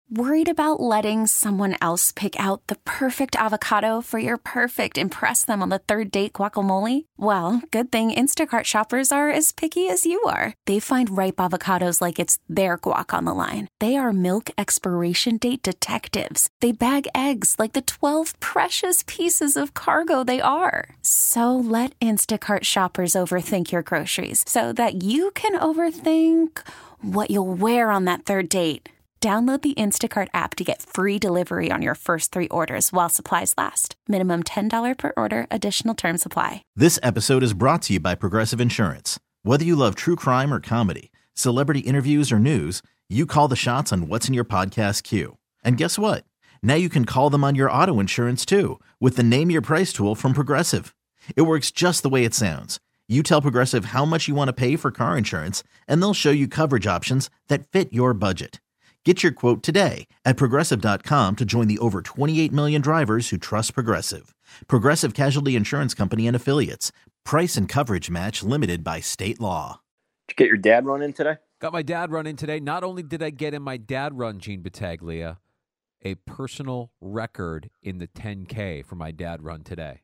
Worried about letting someone else pick out the perfect avocado for your perfect impress them on the third date guacamole? Well, good thing Instacart shoppers are as picky as you are. They find ripe avocados like it's their guac on the line. They are milk expiration date detectives. They bag eggs like the 12 precious pieces of cargo they are. So let Instacart shoppers overthink your groceries so that you can overthink what you'll wear on that third date. Download the Instacart app to get free delivery on your first 3 orders while supplies last. Minimum $10 per order. Additional terms apply. This episode is brought to you by Progressive Insurance. Whether you love true crime or comedy, celebrity interviews or news, you call the shots on what's in your podcast queue. And guess what? Now you can call them on your auto insurance too with the Name Your Price tool from Progressive. It works just the way it sounds. You tell Progressive how much you want to pay for car insurance, and they'll show you coverage options that fit your budget. Get your quote today at Progressive.com to join the over 28 million drivers who trust Progressive. Progressive Casualty Insurance Company and Affiliates. Price and coverage match limited by state law. Did you get your dad run in today? Got my dad run in today. Not only did I get in my dad run, Gene Battaglia, a personal record in the 10K for my dad run today.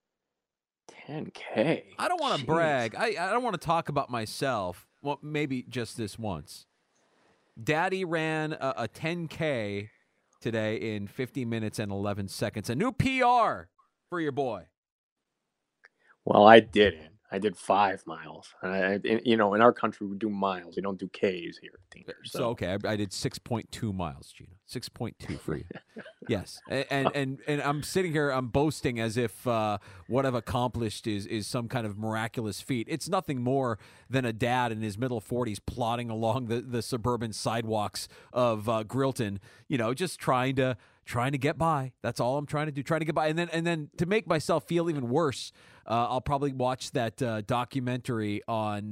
10K? I don't want to brag. I don't want to talk about myself. Well, maybe just this once. Daddy ran a 10K today in 50 minutes and 11 seconds. A new PR for your boy. Well, I didn't. I did 5 miles. In our country, we do miles. We don't do Ks here. So okay, I did 6.2 miles, Gino. 6.2 for you. Yes, and I'm sitting here, I'm boasting as if what I've accomplished is some kind of miraculous feat. It's nothing more than a dad in his middle 40s plodding along the suburban sidewalks of Grilton, just trying to get by. That's all I'm trying to do, trying to get by. And then to make myself feel even worse, I'll probably watch that documentary on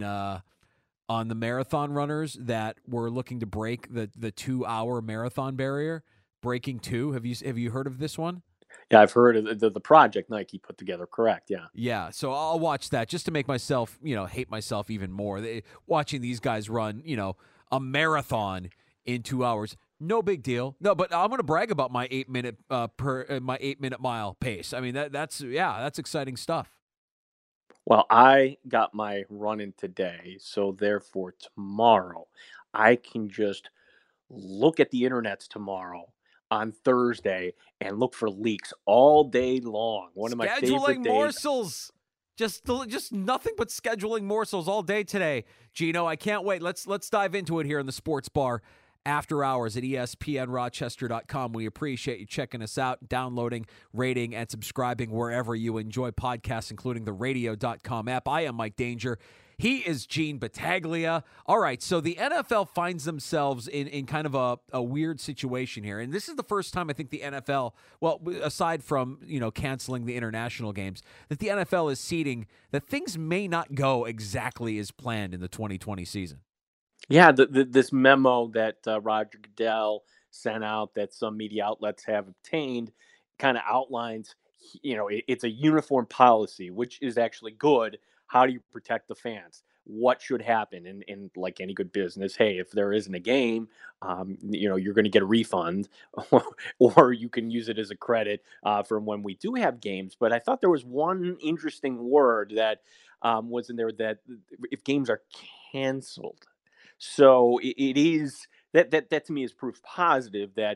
the marathon runners that were looking to break the 2-hour marathon barrier. Breaking 2. Have you heard of this one? Yeah, I've heard of the project Nike put together. Correct. Yeah. Yeah. So I'll watch that just to make myself, hate myself even more. Watching these guys run, a marathon in 2 hours. No big deal. No, but I'm going to brag about my 8-minute my 8-minute mile pace. I mean, that's exciting stuff. Well, I got my run in today, so therefore tomorrow I can just look at the internets tomorrow on Thursday and look for leaks all day long. One of my favorite scheduling days. morsels. Just nothing but scheduling morsels all day today. Gino, I can't wait. Let's dive into it here in the Sports Bar after hours at ESPNRochester.com. We appreciate you checking us out, downloading, rating, and subscribing wherever you enjoy podcasts, including the radio.com app. I am Mike Danger. He is Gene Battaglia. All right, so the NFL finds themselves in kind of a weird situation here. And this is the first time I think the NFL, well, aside from, canceling the international games, that the NFL is seeding that things may not go exactly as planned in the 2020 season. Yeah, this memo that Roger Goodell sent out that some media outlets have obtained kind of outlines, it's a uniform policy, which is actually good. How do you protect the fans? What should happen? And like any good business, hey, if there isn't a game, you're going to get a refund or you can use it as a credit for when we do have games. But I thought there was one interesting word that was in there, that if games are canceled. So it is that to me is proof positive that,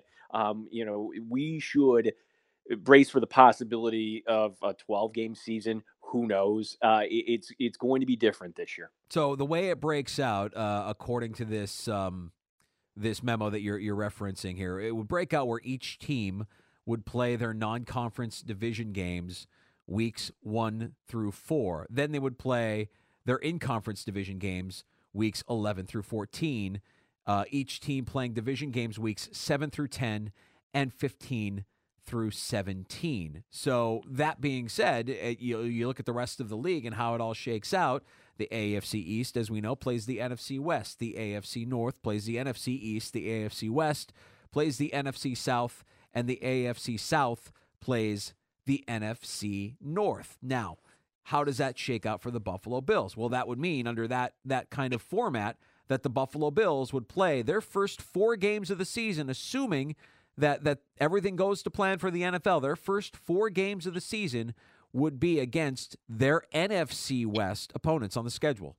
we should brace for the possibility of a 12-game season. Who knows? It's going to be different this year. So the way it breaks out, according to this this memo that you're referencing here, it would break out where each team would play their non-conference division games weeks 1 through 4. Then they would play their in-conference division games weeks 11 through 14. Each team playing division games weeks 7 through 10 and 15 through 17. So that being said, you look at the rest of the league and how it all shakes out. The AFC East, as we know, plays the NFC West. The AFC North plays the NFC East. The AFC West plays the NFC South. And the AFC South plays the NFC North. Now, how does that shake out for the Buffalo Bills? Well, that would mean under that kind of format that the Buffalo Bills would play their first 4 games of the season, assuming that everything goes to plan for the NFL. Their first 4 games of the season would be against their NFC West opponents on the schedule.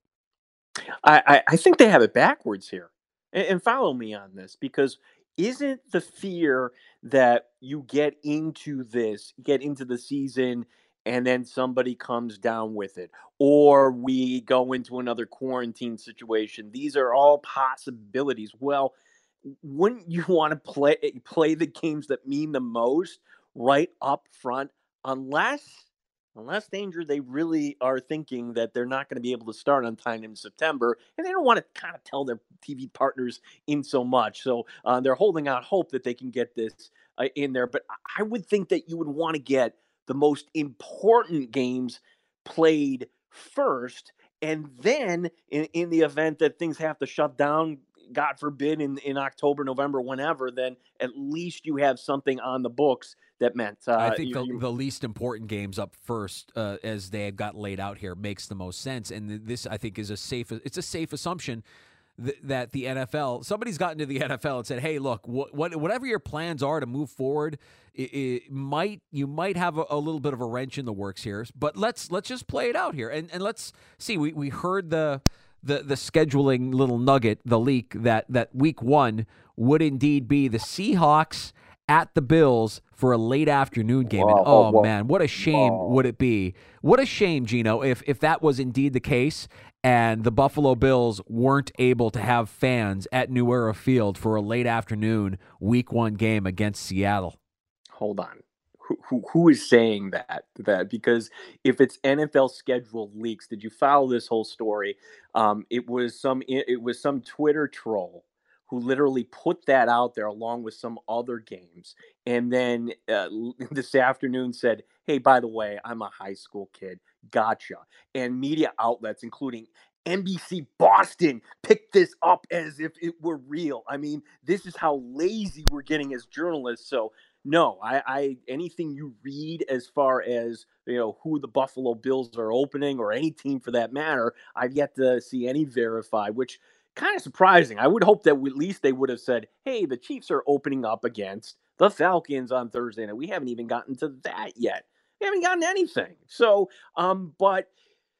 I think they have it backwards here. And follow me on this, because isn't the fear that you get into the season and then somebody comes down with it, or we go into another quarantine situation? These are all possibilities. Well, wouldn't you want to play the games that mean the most right up front, unless danger, they really are thinking that they're not going to be able to start on time in September, and they don't want to kind of tell their TV partners in so much. So they're holding out hope that they can get this in there. But I would think that you would want to get the most important games played first, and then in the event that things have to shut down, God forbid, in October, November, whenever, then at least you have something on the books that meant. I think the least important games up first, as they have got laid out here, makes the most sense. And this, I think, is a safe assumption that the NFL, somebody's gotten to the NFL and said, hey, look, whatever your plans are to move forward, you might have a little bit of a wrench in the works here, but let's just play it out here. And let's see, we heard the scheduling little nugget, the leak, that week 1 would indeed be the Seahawks at the Bills for a late afternoon game. And man, what a shame would it be? What a shame, Gino, if that was indeed the case and the Buffalo Bills weren't able to have fans at New Era Field for a late afternoon week 1 game against Seattle. Hold on. Who is saying that? Because if it's NFL schedule leaks, did you follow this whole story? It was some Twitter troll who literally put that out there along with some other games, and then this afternoon said, "Hey, by the way, I'm a high school kid. Gotcha." And media outlets, including NBC Boston, picked this up as if it were real. I mean, this is how lazy we're getting as journalists. So no, I anything you read as far as, who the Buffalo Bills are opening, or any team for that matter, I've yet to see any verified, which kind of surprising. I would hope that at least they would have said, hey, the Chiefs are opening up against the Falcons on Thursday, and we haven't even gotten to that yet. We haven't gotten anything. So, but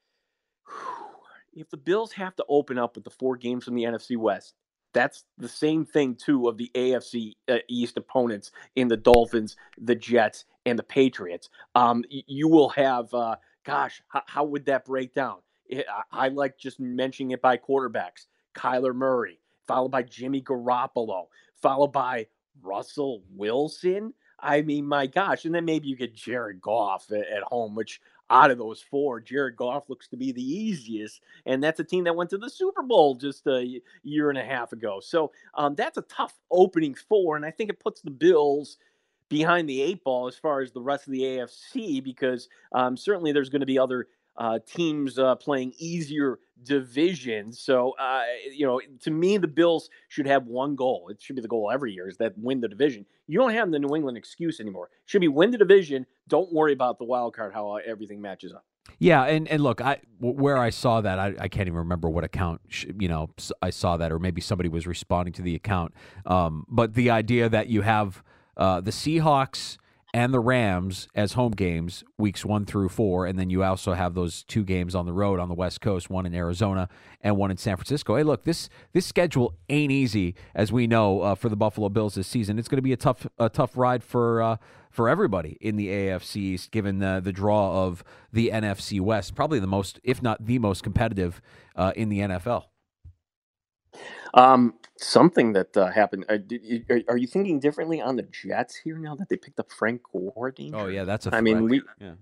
if the Bills have to open up with the 4 games from the NFC West, that's the same thing, too, of the AFC East opponents in the Dolphins, the Jets, and the Patriots. You will have, how would that break down? I like just mentioning it by quarterbacks. Kyler Murray, followed by Jimmy Garoppolo, followed by Russell Wilson. I mean, my gosh. And then maybe you get Jared Goff at home, which out of those 4, Jared Goff looks to be the easiest. And that's a team that went to the Super Bowl just a year and a half ago. So that's a tough opening 4. And I think it puts the Bills behind the 8 ball as far as the rest of the AFC, because certainly there's going to be other teams playing easier divisions. So, to me, the Bills should have one goal. It should be the goal every year, is that win the division. You don't have the New England excuse anymore. It should be win the division. Don't worry about the wild card, how everything matches up. Yeah, and look, where I saw that, I can't even remember what account, I saw that, or maybe somebody was responding to the account. But the idea that you have the Seahawks and the Rams as home games, weeks 1 through 4, and then you also have those 2 games on the road on the West Coast, one in Arizona and one in San Francisco. Hey, look, this schedule ain't easy, as we know, for the Buffalo Bills this season. It's going to be a tough ride for everybody in the AFC East, given the draw of the NFC West, probably the most, if not the most competitive in the NFL. Something that happened. Are you thinking differently on the Jets here now that they picked up Frank Gore? Oh yeah, that's a threat. I mean,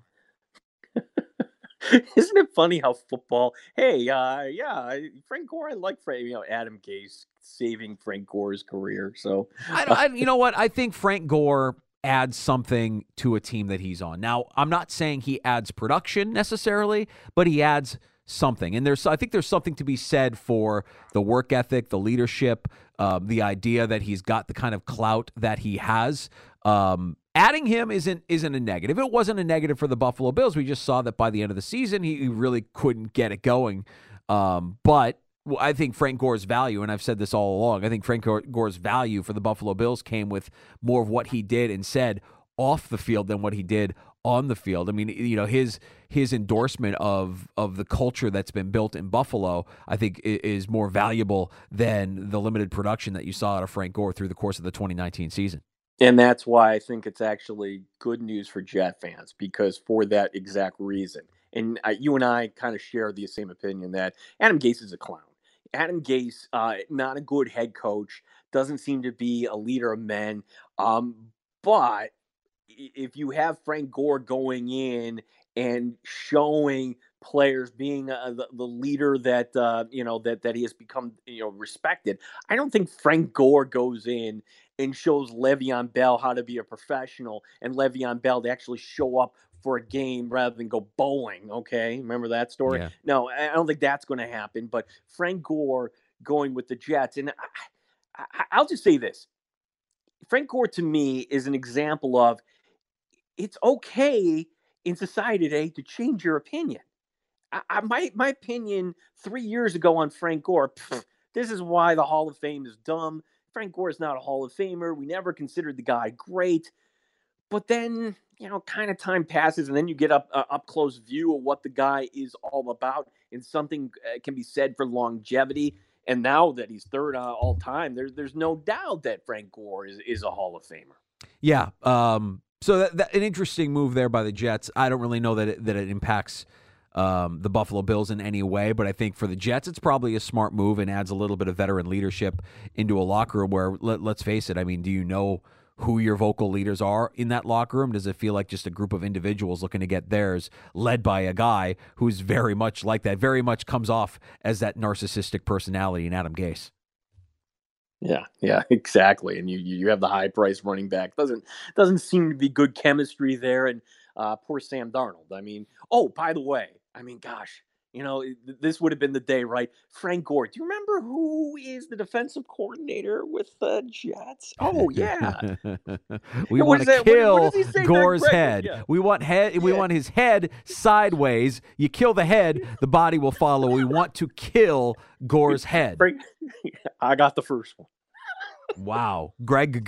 isn't it funny how football? Hey, Frank Gore. I like Frank. Adam Gase saving Frank Gore's career. So you know what? I think Frank Gore adds something to a team that he's on. Now, I'm not saying he adds production necessarily, but he adds something. And I think there's something to be said for the work ethic, the leadership, the idea that he's got the kind of clout that he has. Adding him isn't a negative. It wasn't a negative for the Buffalo Bills. We just saw that by the end of the season, he really couldn't get it going. But Well, I think Frank Gore's value, and I've said this all along, I think Frank Gore's value for the Buffalo Bills came with more of what he did and said off the field than what he did on the field. I mean, his endorsement of the culture that's been built in Buffalo, I think, is more valuable than the limited production that you saw out of Frank Gore through the course of the 2019 season. And that's why I think it's actually good news for Jet fans, because for that exact reason. And you and I kind of share the same opinion that Adam Gase is a clown. Adam Gase, not a good head coach, doesn't seem to be a leader of men. But if you have Frank Gore going in and showing players being the leader that that he has become respected, I don't think Frank Gore goes in and shows Le'Veon Bell how to be a professional and Le'Veon Bell to actually show up for a game rather than go bowling. Okay, remember that story? Yeah. No, I don't think that's going to happen. But Frank Gore going with the Jets, and I'll just say this: Frank Gore to me is an example of it's okay in society today to change your opinion. My opinion 3 years ago on Frank Gore, this is why the Hall of Fame is dumb. Frank Gore is not a Hall of Famer. We never considered the guy great. But then, kind of time passes, and then you get up close view of what the guy is all about, and something can be said for longevity. And now that he's third all time, there's no doubt that Frank Gore is a Hall of Famer. Yeah. So that an interesting move there by the Jets. I don't really know that it impacts the Buffalo Bills in any way, but I think for the Jets, it's probably a smart move and adds a little bit of veteran leadership into a locker room where, let's face it, I mean, do you know who your vocal leaders are in that locker room? Does it feel like just a group of individuals looking to get theirs, led by a guy who's very much like that, very much comes off as that narcissistic personality in Adam Gase? Yeah, exactly. And you have the high price running back. Doesn't seem to be good chemistry there. And poor Sam Darnold. I mean, oh, by the way, gosh, this would have been the day, right? Frank Gore. Do you remember who is the defensive coordinator with the Jets? Oh, yeah. We want to kill Gore's head. Yeah. We want head. We want his head sideways. You kill the head, the body will follow. We want to kill Gore's head. I got the first one. Wow, Greg.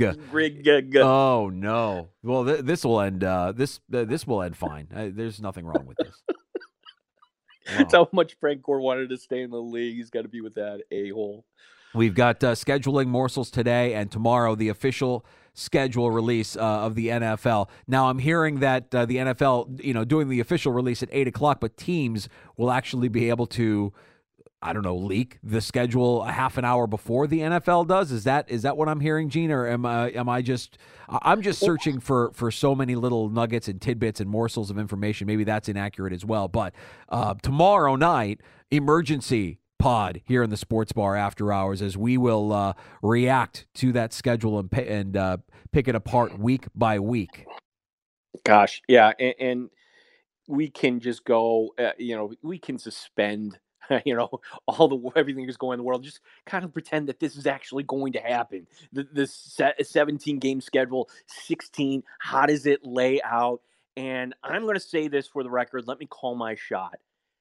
Oh no. Well, this will end. This will end fine. There's nothing wrong with this. Wow. That's how much Frank Gore wanted to stay in the league. He's got to be with that a-hole. We've got scheduling morsels today and tomorrow, the official schedule release of the NFL. Now, I'm hearing that the NFL, doing the official release at 8:00, but teams will actually be able to, leak the schedule a half an hour before the NFL does. Is that what I'm hearing, Gene, or I'm just searching for so many little nuggets and tidbits and morsels of information. Maybe that's inaccurate as well. But tomorrow night, emergency pod here in the Sports Bar after hours, as we will react to that schedule and pick it apart week by week. Gosh, yeah, and we can just go. We can suspend. Everything that's going in the world, just kind of pretend that this is actually going to happen. This 17-game schedule, 16, how does it lay out? And I'm going to say this for the record. Let me call my shot.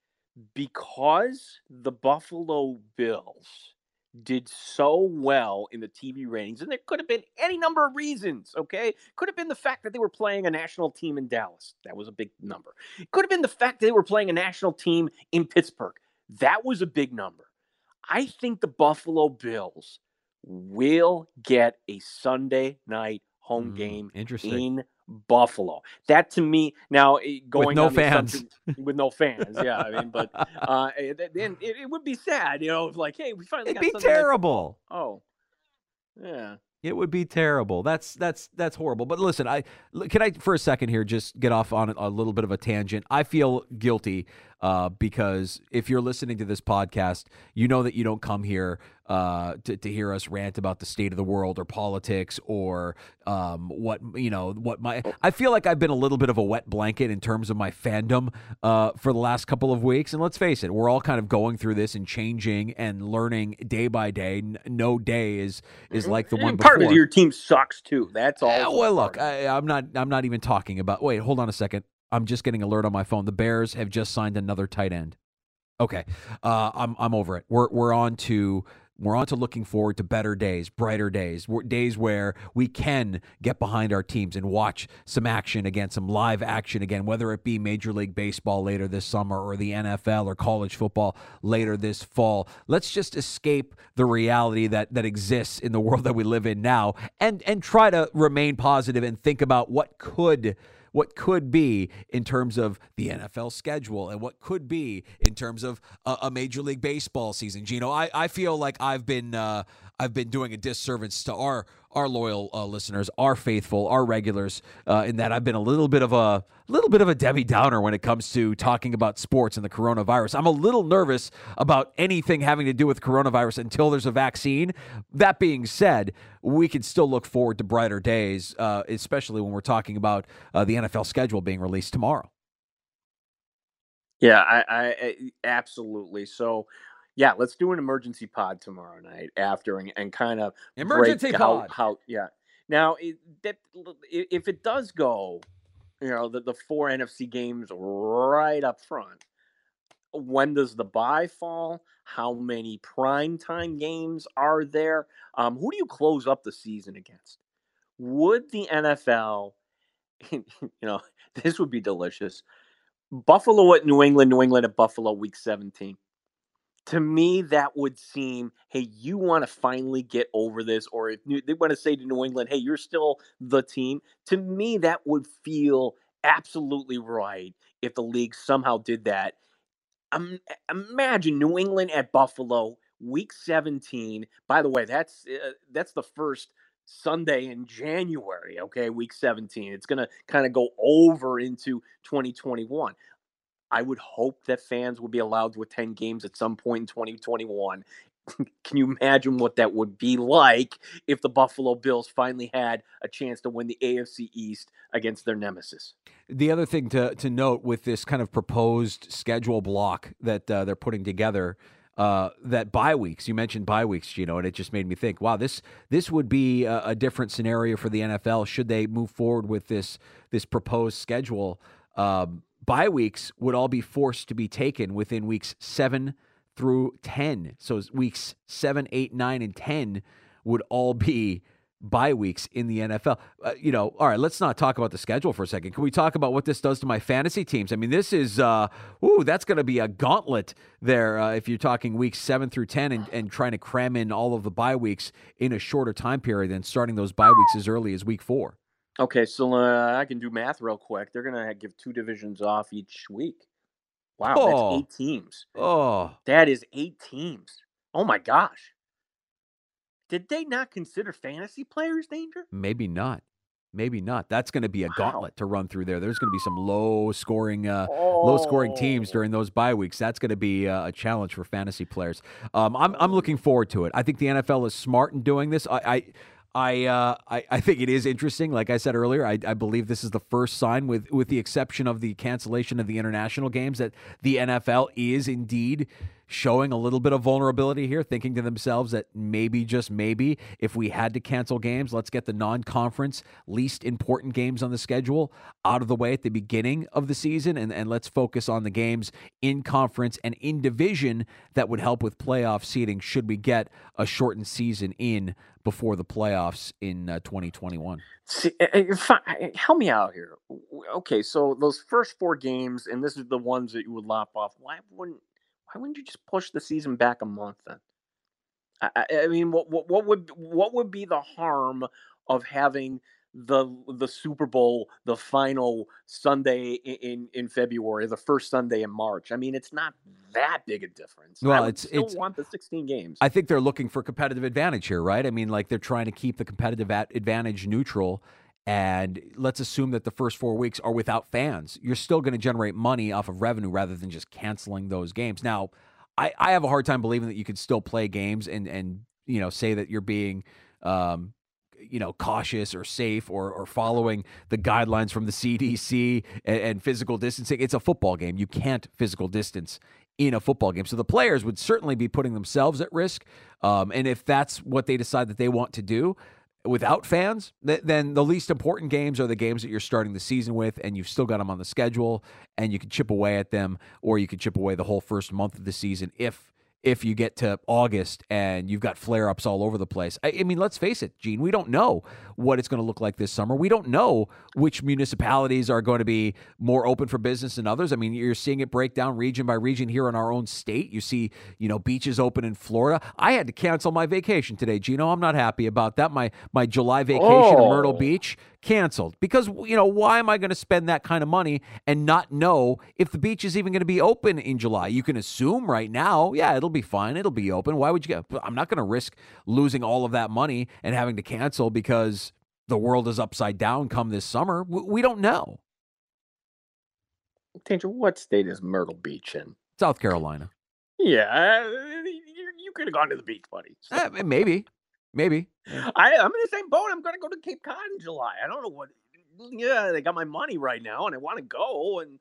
Because the Buffalo Bills did so well in the TV ratings, and there could have been any number of reasons, okay? Could have been the fact that they were playing a national team in Dallas. That was a big number. It could have been the fact that they were playing a national team in Pittsburgh. That was a big number. I think the Buffalo Bills will get a Sunday night home game in Buffalo. That to me, now going with no fans. With no fans, yeah. But then it would be sad, like, hey, we finally got It'd be terrible. Oh, yeah. It would be terrible. That's horrible. But listen, can I for a second here just get off on a little bit of a tangent? I feel guilty because if you're listening to this podcast, you know that you don't come here to hear us rant about the state of the world or politics or I feel like I've been a little bit of a wet blanket in terms of my fandom for the last couple of weeks. And let's face it, we're all kind of going through this and changing and learning day by day. No day is like the one before. Part of your team sucks too. That's all. Well, look, I'm not even talking about. Wait, hold on a second. I'm just getting an alert on my phone. The Bears have just signed another tight end. Okay, I'm over it. We're on to looking forward to better days, brighter days, days where we can get behind our teams and watch some action again, some live action again, whether it be Major League Baseball later this summer or the NFL or college football later this fall. Let's just escape the reality that exists in the world that we live in now and try to remain positive and think about what could be in terms of the NFL schedule and what could be in terms of a Major League Baseball season. Gino, I feel like I've been doing a disservice to our loyal listeners, our faithful, our regulars, in that I've been a little bit of a Debbie Downer when it comes to talking about sports and the coronavirus. I'm a little nervous about anything having to do with coronavirus until there's a vaccine. That being said, we can still look forward to brighter days, especially when we're talking about the NFL schedule being released tomorrow. Yeah, I absolutely. So, yeah, let's do an emergency pod tomorrow night after and kind of emergency break pod. How yeah. Now, if it does go, the 4 NFC games right up front, when does the bye fall? How many primetime games are there? Who do you close up the season against? Would the NFL, this would be delicious. Buffalo at New England at Buffalo week 17. To me, that would seem, hey, you want to finally get over this, or if they want to say to New England, hey, you're still the team. To me, that would feel absolutely right if the league somehow did that. Imagine New England at Buffalo, week 17. By the way, that's the first Sunday in January, okay, week 17. It's going to kind of go over into 2021. I would hope that fans would be allowed to attend games at some point in 2021. Can you imagine what that would be like if the Buffalo Bills finally had a chance to win the AFC East against their nemesis? The other thing to note with this kind of proposed schedule block that they're putting together, that bye weeks, you mentioned bye weeks, Gino, and it just made me think, wow, this would be a different scenario for the NFL should they move forward with this proposed schedule. Bye weeks would all be forced to be taken within weeks 7 through 10. So weeks 7, 8, 9, and 10 would all be bye weeks in the NFL. All right, let's not talk about the schedule for a second. Can we talk about what this does to my fantasy teams? I mean, this is, that's going to be a gauntlet there if you're talking weeks 7 through 10 and trying to cram in all of the bye weeks in a shorter time period than starting those bye weeks as early as week 4. Okay, so I can do math real quick. They're going to give 2 divisions off each week. Wow, that's 8 teams. Oh. That is 8 teams. Oh, my gosh. Did they not consider fantasy players danger? Maybe not. That's going to be a gauntlet to run through there. There's going to be some low-scoring teams during those bye weeks. That's going to be a challenge for fantasy players. I'm looking forward to it. I think the NFL is smart in doing this. I think it is interesting. Like I said earlier, I believe this is the first sign, with the exception of the cancellation of the international games, that the NFL is indeed showing a little bit of vulnerability here, thinking to themselves that maybe, just maybe, if we had to cancel games, let's get the non-conference least important games on the schedule out of the way at the beginning of the season, and let's focus on the games in conference and in division that would help with playoff seeding should we get a shortened season in before the playoffs in 2021. See, help me out here. Okay, so those first 4 games, and this is the ones that you would lop off. Why wouldn't you just push the season back a month then? I mean, what would be the harm of having the Super Bowl, the final Sunday in February, the first Sunday in March? I mean, it's not that big a difference. Well, I still want the 16 games. I think they're looking for competitive advantage here, right? I mean, like, they're trying to keep the competitive advantage neutral. And let's assume that the first 4 weeks are without fans. You're still going to generate money off of revenue rather than just canceling those games. Now, I have a hard time believing that you could still play games and say that you're being cautious or safe or following the guidelines from the CDC and physical distancing. It's a football game. You can't physical distance in a football game. So the players would certainly be putting themselves at risk. And if that's what they decide that they want to do, without fans, then the least important games are the games that you're starting the season with, and you've still got them on the schedule, and you can chip away at them, or you can chip away the whole first month of the season if you get to August and you've got flare-ups all over the place. I mean, let's face it, Gene, we don't know what it's going to look like this summer. We don't know which municipalities are going to be more open for business than others. I mean, you're seeing it break down region by region here in our own state. You see, beaches open in Florida. I had to cancel my vacation today, Gino. I'm not happy about that. My July vacation in Myrtle Beach canceled because, why am I going to spend that kind of money and not know if the beach is even going to be open in July? You can assume right now, yeah, it'll be fine. It'll be open. Why would you I'm not going to risk losing all of that money and having to cancel because the world is upside down come this summer. We don't know. Tanger, what state is Myrtle Beach in? South Carolina. Yeah, you could have gone to the beach, buddy. So. Maybe. I'm in the same boat. I'm going to go to Cape Cod in July. I don't know what. Yeah, they got my money right now, and I want to go. And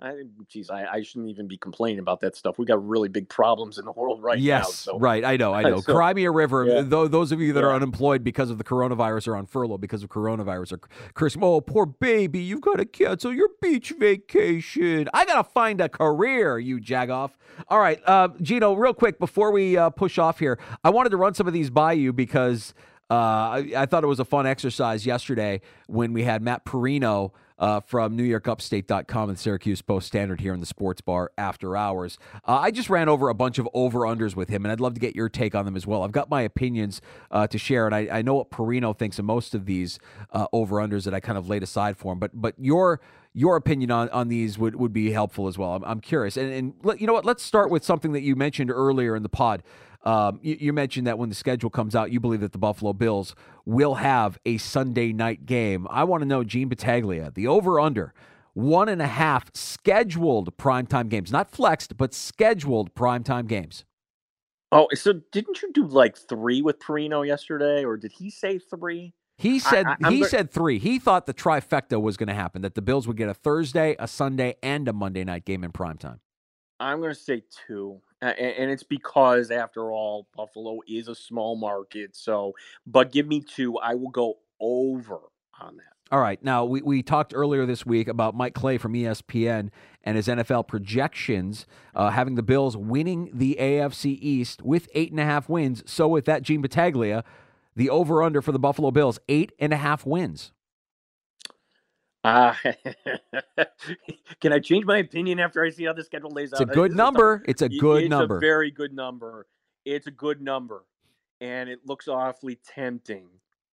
I shouldn't even be complaining about that stuff. We got really big problems in the world right now. Yes, so. Right. I know. So, Crimea River, yeah. Those of you that are unemployed because of the coronavirus or on furlough because of coronavirus are cursing, oh, poor baby, you've got to cancel your beach vacation. I got to find a career, you jagoff. All right, Gino, real quick, before we push off here, I wanted to run some of these by you because I thought it was a fun exercise yesterday when we had Matt Perino from NewYorkUpstate.com and Syracuse Post-Standard here in the sports bar after hours. I just ran over a bunch of over-unders with him, and I'd love to get your take on them as well. I've got my opinions to share, and I know what Perino thinks of most of these over-unders that I kind of laid aside for him. But your opinion on these would be helpful as well. I'm curious. And you know what? Let's start with something that you mentioned earlier in the pod. You mentioned that when the schedule comes out, you believe that the Buffalo Bills will have a Sunday night game. I want to know, Gene Battaglia, the over-under, 1.5 scheduled primetime games, not flexed, but scheduled primetime games. Oh, so didn't you do like 3 with Perino yesterday, or did he say 3? He said said 3. He thought the trifecta was going to happen, that the Bills would get a Thursday, a Sunday, and a Monday night game in primetime. I'm going to say 2. And it's because, after all, Buffalo is a small market. So, but give me 2. I will go over on that. All right. Now, we talked earlier this week about Mike Clay from ESPN and his NFL projections, having the Bills winning the AFC East with 8.5 wins. So with that, Gene Battaglia, the over-under for the Buffalo Bills, 8.5 wins. Can I change my opinion after I see how the schedule lays out? It's a good number. It's a good number. It's a very good number. It's a good number. And it looks awfully tempting.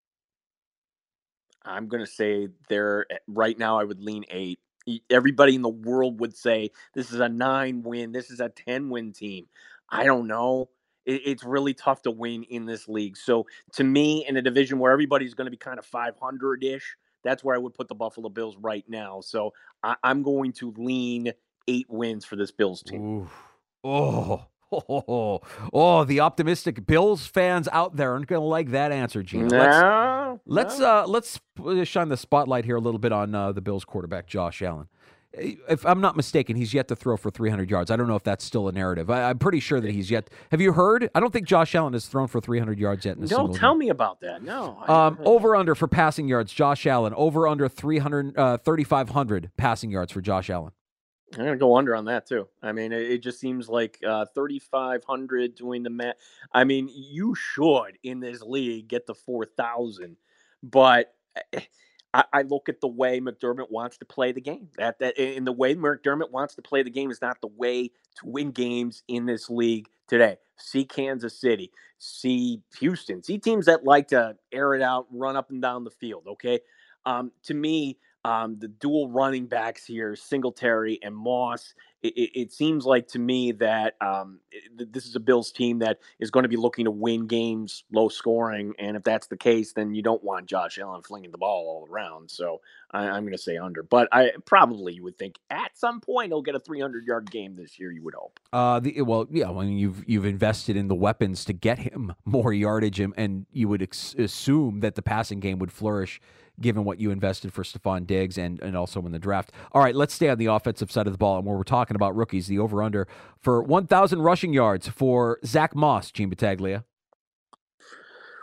I'm going to say right now I would lean 8. Everybody in the world would say this is a 9-win. This is a 10-win team. I don't know. It's really tough to win in this league. So to me, in a division where everybody's going to be kind of 500-ish, that's where I would put the Buffalo Bills right now. So I'm going to lean 8 wins for this Bills team. Ooh. Oh, the optimistic Bills fans out there aren't going to like that answer, Gene. Let's shine the spotlight here a little bit on the Bills quarterback, Josh Allen. If I'm not mistaken, he's yet to throw for 300 yards. I don't know if that's still a narrative. I'm pretty sure that he's yet. Have you heard? I don't think Josh Allen has thrown for 300 yards yet in a single game. No, tell me about that. No. Over under for passing yards, Josh Allen. Over under 3,500 passing yards for Josh Allen. I'm going to go under on that, too. I mean, it just seems like 3,500 doing the math. I mean, you should, in this league, get to 4,000. But I look at the way McDermott wants to play the game. That in the way McDermott wants to play the game is not the way to win games in this league today. See Kansas City. See Houston. See teams that like to air it out, run up and down the field, okay? To me, the dual running backs here, Singletary and Moss, it seems like to me that this is a Bills team that is going to be looking to win games low scoring. And if that's the case, then you don't want Josh Allen flinging the ball all around. So I'm going to say under. But you would think at some point he'll get a 300-yard game this year, you would hope. I mean, you've invested in the weapons to get him more yardage, and you would assume that the passing game would flourish given what you invested for Stephon Diggs and also in the draft. All right, let's stay on the offensive side of the ball. And where we're talking about rookies, the over-under for 1,000 rushing yards for Zach Moss, Gene Battaglia.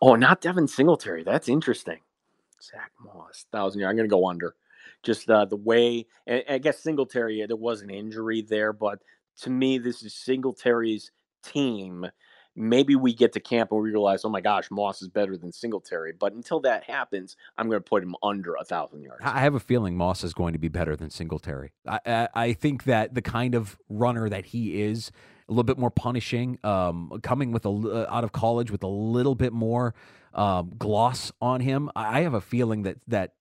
Oh, not Devin Singletary. That's interesting. Zach Moss, 1,000 yards. I'm going to go under. Just the way, and I guess Singletary, there was an injury there, but to me, this is Singletary's team. Maybe we get to camp and we realize, oh my gosh, Moss is better than Singletary. But until that happens, I'm going to put him under 1,000 yards. I have a feeling Moss is going to be better than Singletary. I think that the kind of runner that he is, a little bit more punishing, coming with out of college with a little bit more gloss on him. I have a feeling that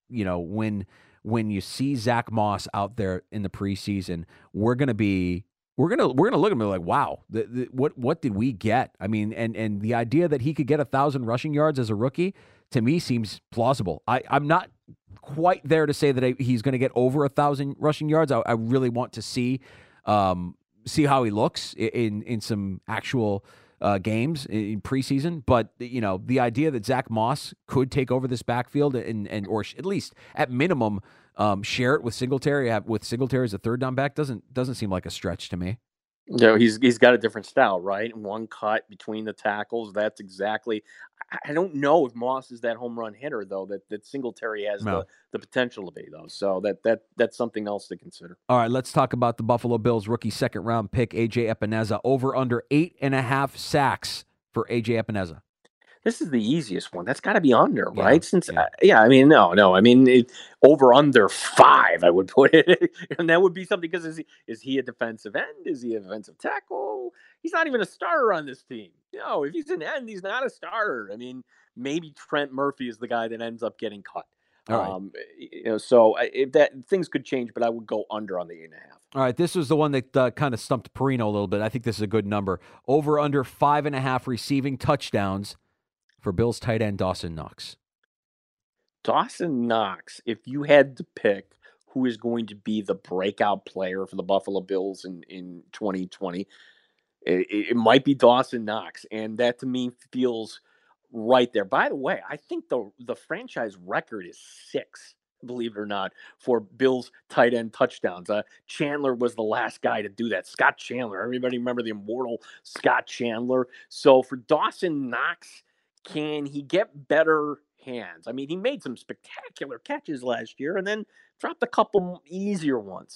when you see Zach Moss out there in the preseason, we're gonna look at him and be like, wow, what did we get? I mean, and the idea that he could get 1,000 rushing yards as a rookie to me seems plausible. I'm not quite there to say that he's going to get over 1,000 rushing yards. I really want to see how he looks in some actual games in preseason. But the idea that Zach Moss could take over this backfield and or at least at minimum share it with Singletary as a third down back doesn't seem like a stretch to me. He's got a different style, right? One cut between the tackles. That's exactly. I don't know if Moss is that home run hitter though. That Singletary has the potential to be though. So that's something else to consider. All right, let's talk about the Buffalo Bills rookie second round pick AJ Epineza. Over under 8.5 sacks for AJ Epineza. This is the easiest one. That's got to be under, right? I mean, no. I mean, over under 5, I would put it, and that would be something because is he a defensive end? Is he a defensive tackle? He's not even a starter on this team. If he's an end, he's not a starter. I mean, maybe Trent Murphy is the guy that ends up getting cut. All right. So if that things could change, but I would go under on the 8.5. All right, this was the one that kind of stumped Perino a little bit. I think this is a good number. Over under 5.5 receiving touchdowns for Bills tight end Dawson Knox. Dawson Knox, if you had to pick who is going to be the breakout player for the Buffalo Bills in 2020, it might be Dawson Knox. And that to me feels right there. By the way, I think the franchise record is 6, believe it or not, for Bills tight end touchdowns. Chandler was the last guy to do that. Scott Chandler. Everybody remember the immortal Scott Chandler? So for Dawson Knox, can he get better hands? I mean, he made some spectacular catches last year and then dropped a couple easier ones.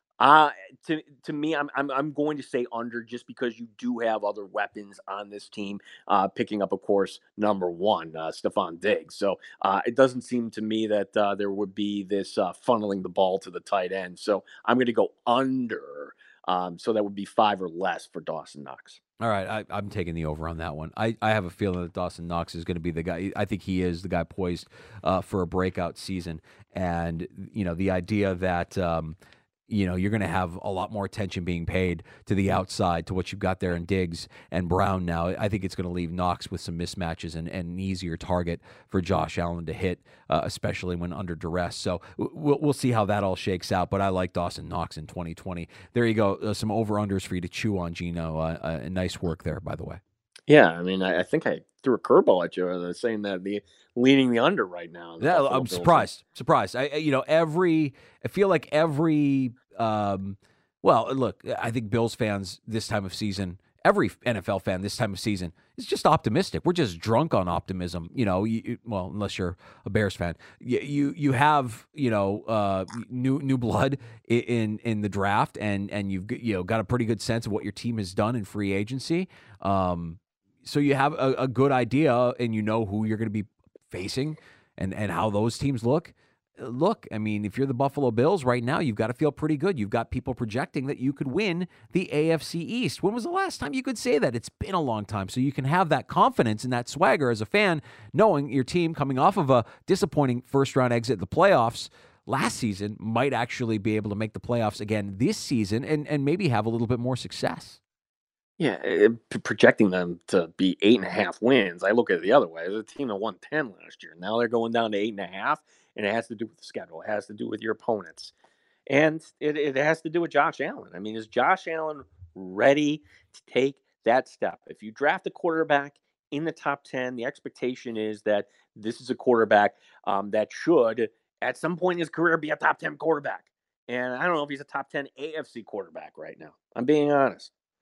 To me, I'm going to say under just because you do have other weapons on this team, picking up, of course, number 1, Stephon Diggs. So it doesn't seem to me that there would be this funneling the ball to the tight end. So I'm going to go under. So that would be 5 or less for Dawson Knox. All right, I'm taking the over on that one. I have a feeling that Dawson Knox is going to be the guy. I think he is the guy poised for a breakout season. And, the idea that, you're going to have a lot more attention being paid to the outside, to what you've got there in Diggs and Brown now. I think it's going to leave Knox with some mismatches and an easier target for Josh Allen to hit, especially when under duress. So we'll see how that all shakes out. But I like Dawson Knox in 2020. There you go. Some over-unders for you to chew on, Gino. Nice work there, by the way. Yeah, I mean, I think I threw a curveball at you saying that leaning the under right now. Yeah, I'm surprised. I feel like every look, I think Bills fans this time of season, every NFL fan this time of season is just optimistic. We're just drunk on optimism. Unless you're a Bears fan, you have new blood in the draft, and you've got a pretty good sense of what your team has done in free agency. So you have a good idea, and who you're going to be facing and how those teams look. Look, I mean, if you're the Buffalo Bills right now, you've got to feel pretty good. You've got people projecting that you could win the AFC East. When was the last time you could say that? It's been a long time. So you can have that confidence and that swagger as a fan, knowing your team coming off of a disappointing first-round exit in the playoffs last season might actually be able to make the playoffs again this season and maybe have a little bit more success. Yeah, projecting them to be 8.5 wins. I look at it the other way. There's a team that won 10 last year. Now they're going down to 8.5, and it has to do with the schedule. It has to do with your opponents. And it has to do with Josh Allen. I mean, is Josh Allen ready to take that step? If you draft a quarterback in the top 10, the expectation is that this is a quarterback that should, at some point in his career, be a top 10 quarterback. And I don't know if he's a top 10 AFC quarterback right now. I'm being honest.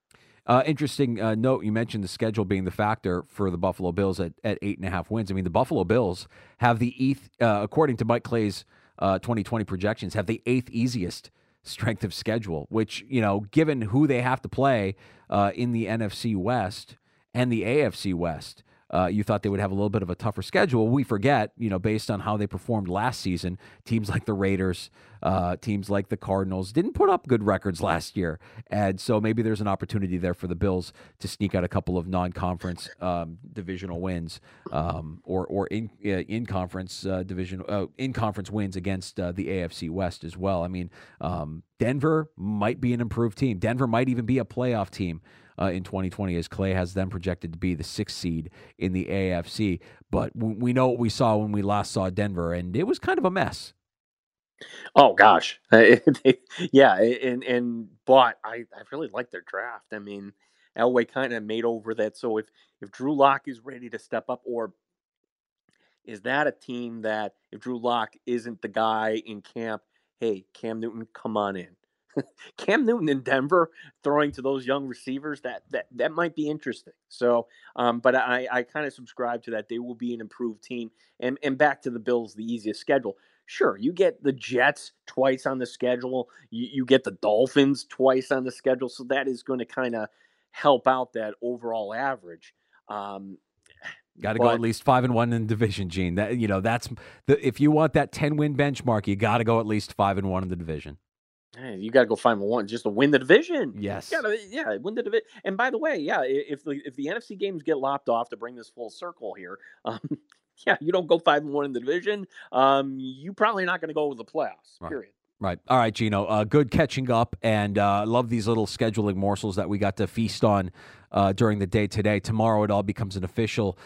Interesting note, you mentioned the schedule being the factor for the Buffalo Bills at 8.5 wins. I mean, the Buffalo Bills have according to Mike Clay's 2020 projections, have the 8th easiest strength of schedule, which, given who they have to play in the NFC West and the AFC West, you thought they would have a little bit of a tougher schedule. We forget, based on how they performed last season, teams like the Raiders, teams like the Cardinals didn't put up good records last year. And so maybe there's an opportunity there for the Bills to sneak out a couple of non-conference divisional wins or in-conference in-conference wins against the AFC West as well. I mean, Denver might be an improved team. Denver might even be a playoff team in 2020, as Clay has them projected to be the 6th seed in the AFC. But we know what we saw when we last saw Denver, and it was kind of a mess. Oh gosh, yeah, but I really like their draft. I mean, Elway kind of made over that. So if Drew Lock is ready to step up, or is that a team that if Drew Lock isn't the guy in camp, hey, Cam Newton, come on in. Cam Newton in Denver throwing to those young receivers, that might be interesting. So, but I kind of subscribe to that. They will be an improved team. And back to the Bills, the easiest schedule. Sure, you get the Jets twice on the schedule. You get the Dolphins twice on the schedule. So that is going to kind of help out that overall average. Got to go at least 5-1 in the division, Gene. That's if you want that 10-win benchmark, you got to go at least 5-1 in the division. Hey, you got to go 5-1 just to win the division. Yes. Win the division. And by the way, if the NFC games get lopped off, to bring this full circle here, you don't go 5-1 in the division. You probably not going to go with the playoffs. Right. Period. Right. All right, Gino. Good catching up, and love these little scheduling morsels that we got to feast on during the day today. Tomorrow, it all becomes official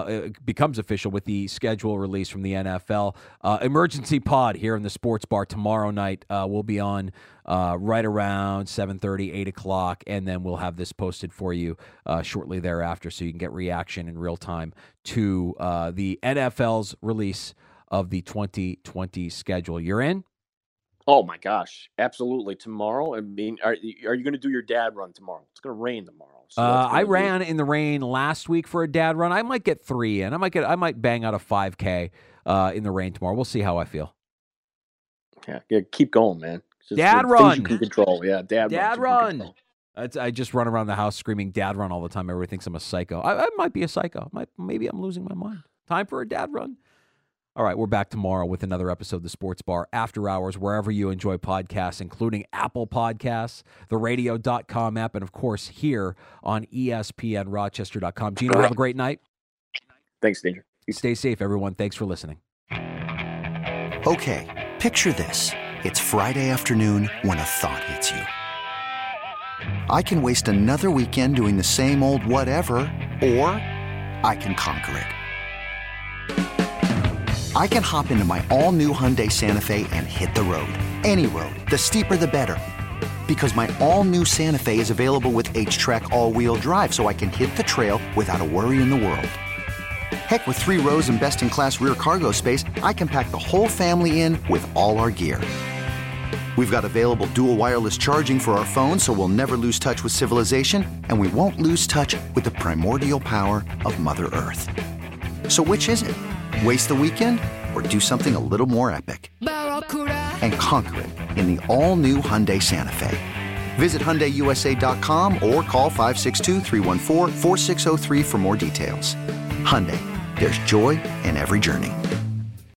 with the schedule release from the NFL. Emergency pod here in the Sports Bar tomorrow night. We'll be on right around 7:30, 8 o'clock, and then we'll have this posted for you shortly thereafter, so you can get reaction in real time to the NFL's release of the 2020 schedule. You're in? Oh my gosh, absolutely! Tomorrow, I mean, are you going to do your dad run tomorrow? It's going to rain tomorrow. So I ran in the rain last week for a dad run. I might get 3 in. I might bang out a 5K in the rain tomorrow. We'll see how I feel. Yeah, keep going, man. Just dad run. You can control. Yeah, dad run. I just run around the house screaming "dad run" all the time. Everybody thinks I'm a psycho. I might be a psycho. Maybe I'm losing my mind. Time for a dad run. All right, we're back tomorrow with another episode of the Sports Bar After Hours, wherever you enjoy podcasts, including Apple Podcasts, the radio.com app, and, of course, here on ESPNRochester.com. Gino, have a great night. Thanks, Danger. Stay safe, everyone. Thanks for listening. Okay, picture this. It's Friday afternoon when a thought hits you. I can waste another weekend doing the same old whatever, or I can conquer it. I can hop into my all-new Hyundai Santa Fe and hit the road. Any road. The steeper, the better. Because my all-new Santa Fe is available with H-Track all-wheel drive, so I can hit the trail without a worry in the world. Heck, with 3 rows and best-in-class rear cargo space, I can pack the whole family in with all our gear. We've got available dual wireless charging for our phones, so we'll never lose touch with civilization, and we won't lose touch with the primordial power of Mother Earth. So which is it? Waste the weekend or do something a little more epic and conquer it in the all-new Hyundai Santa Fe. Visit HyundaiUSA.com or call 562-314-4603 for more details. Hyundai, there's joy in every journey.